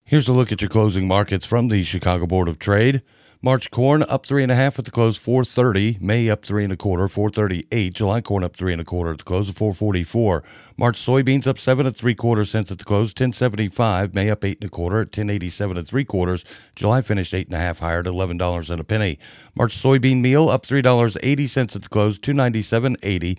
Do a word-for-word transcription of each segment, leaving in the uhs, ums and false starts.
Here's a look at your closing markets from the Chicago Board of Trade. March corn up three and a half at the close, four thirty. May up three and a quarter, four thirty-eight. July corn up three and a quarter at the close of four forty-four. March soybeans up seven and three quarters cents at the close, ten seventy-five. May up eight and a quarter at ten eighty-seven and three quarters. July finished eight and a half higher at eleven dollars and a penny. March soybean meal up three dollars and eighty cents at the close, two ninety-seven eighty.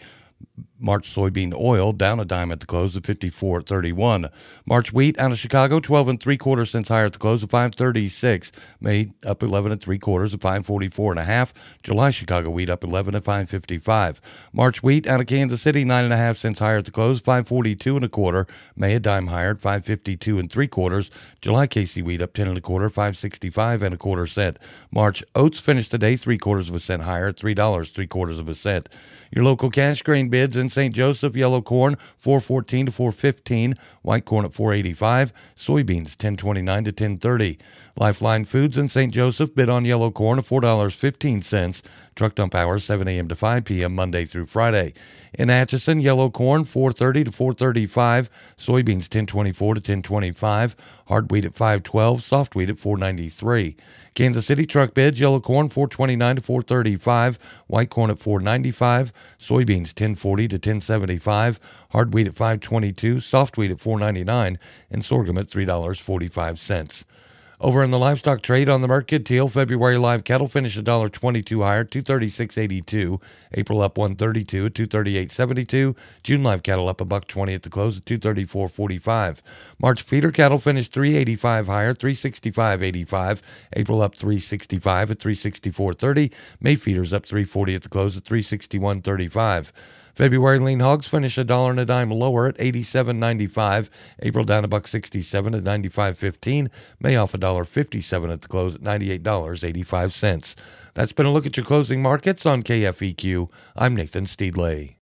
March soybean oil down a dime at the close of fifty-four thirty-one. March wheat out of Chicago twelve and three quarters cents higher at the close of five thirty-six. May up eleven and three quarters at five forty-four and a half. July Chicago wheat up eleven at five fifty-five. March wheat out of Kansas City nine and a half cents higher at the close, five forty-two and a quarter. May a dime higher at five fifty-two and three quarters. July K C wheat up ten and a quarter, five sixty-five and a quarter cent. March oats finished today three quarters of a cent higher at three dollars three quarters of a cent. Your local cash grain bids in Saint Joseph: yellow corn four fourteen to four fifteen, white corn at four eighty-five, soybeans ten twenty-nine to ten thirty. Lifeline Foods in Saint Joseph bid on yellow corn at four dollars and fifteen cents. Truck dump hours seven a.m. to five p.m. Monday through Friday. In Atchison, yellow corn four thirty to four thirty-five, soybeans ten twenty-four to ten twenty-five, hard wheat at five twelve, soft wheat at four ninety-three. Kansas City truck bids: yellow corn four twenty-nine to four thirty-five, white corn at four ninety-five, soybeans ten forty to ten seventy-five, hard wheat at five twenty-two, soft wheat at four ninety-nine, and sorghum at three dollars and forty-five cents. Over in the livestock trade on the Mercantile, February live cattle finished one dollar and twenty-two cents higher, two thirty-six eighty-two. April up one thirty-two at two thirty-eight seventy-two. June live cattle up a buck twenty at the close at two thirty-four forty-five. March feeder cattle finished three eighty-five higher, three sixty-five eighty-five. April up three sixty-five at three sixty-four thirty. May feeders up three forty at the close at three sixty-one thirty-five. February lean hogs finished a dollar and a dime lower at eighty-seven ninety-five. April down a buck sixty-seven at ninety-five fifteen. May off a dollar fifty-seven at the close at ninety-eight dollars and eighty-five cents. That's been a look at your closing markets on K F E Q. I'm Nathan Steedley.